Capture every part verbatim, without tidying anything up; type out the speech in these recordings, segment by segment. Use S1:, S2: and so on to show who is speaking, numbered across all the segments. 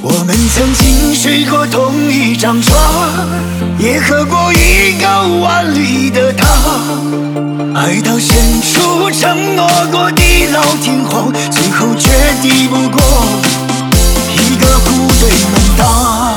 S1: 我们曾经睡过同一张床，也喝过一个碗里的汤，爱到深处承诺过地老天荒，最后却抵不过一个户对门当。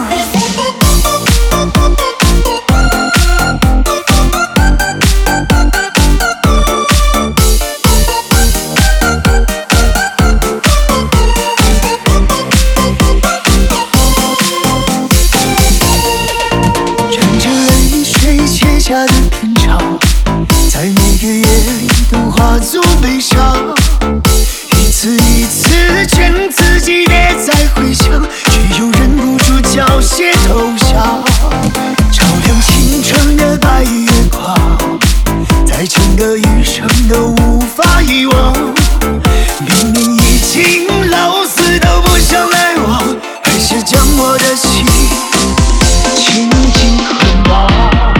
S1: 下的篇章，在每个夜里都化作悲伤，一次一次劝自己别再回想，却又忍不住缴械投降。照亮青春的白月光，在整个余生都无法遗忘。明明已经老死都不想来往，还是将我的心紧紧捆绑。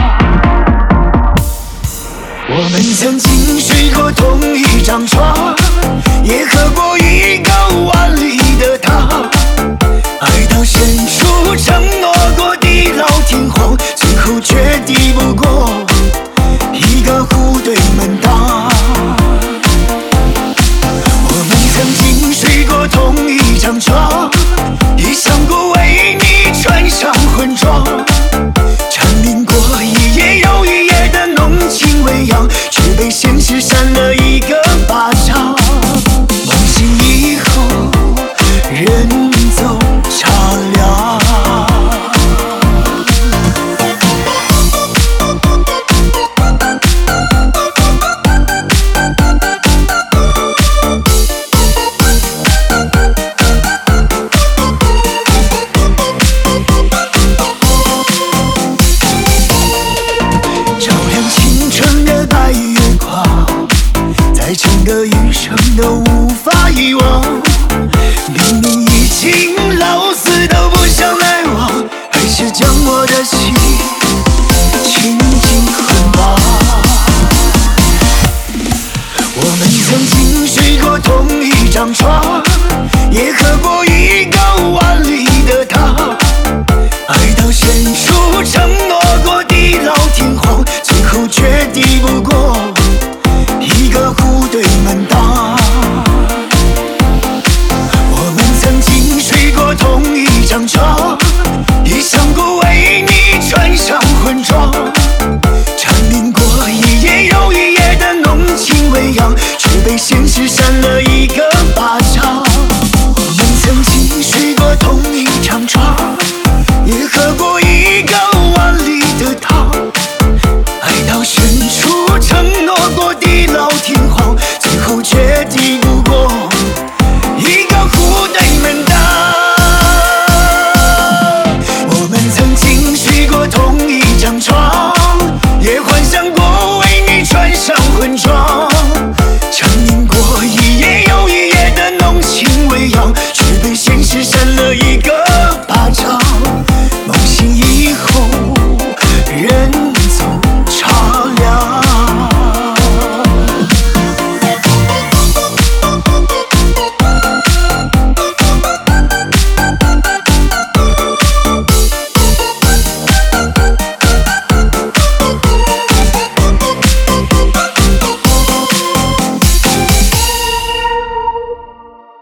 S1: 我们曾经睡过同一张床，也喝过一个碗里的汤，爱到深处承诺过地老天荒，最后却抵不过一个户对门当。我们曾经睡过同一张床，也想过为你穿上婚装，蝉鸣过一夜又一夜的浓情未央，却被现实扇了一个巴掌。梦醒以后，人走茶凉。整个余生都无法遗忘，明明已经老死都不想来往，还是将我的心紧紧捆绑。我们曾经睡过同一张床，也喝过一个碗里的汤，爱到深处承诺过地老天荒，最后却抵不过一个户对门当。我们曾经睡过同一张床，也想过为你穿上婚装，蝉鸣过一夜又一夜的浓情未央，却被现实扇了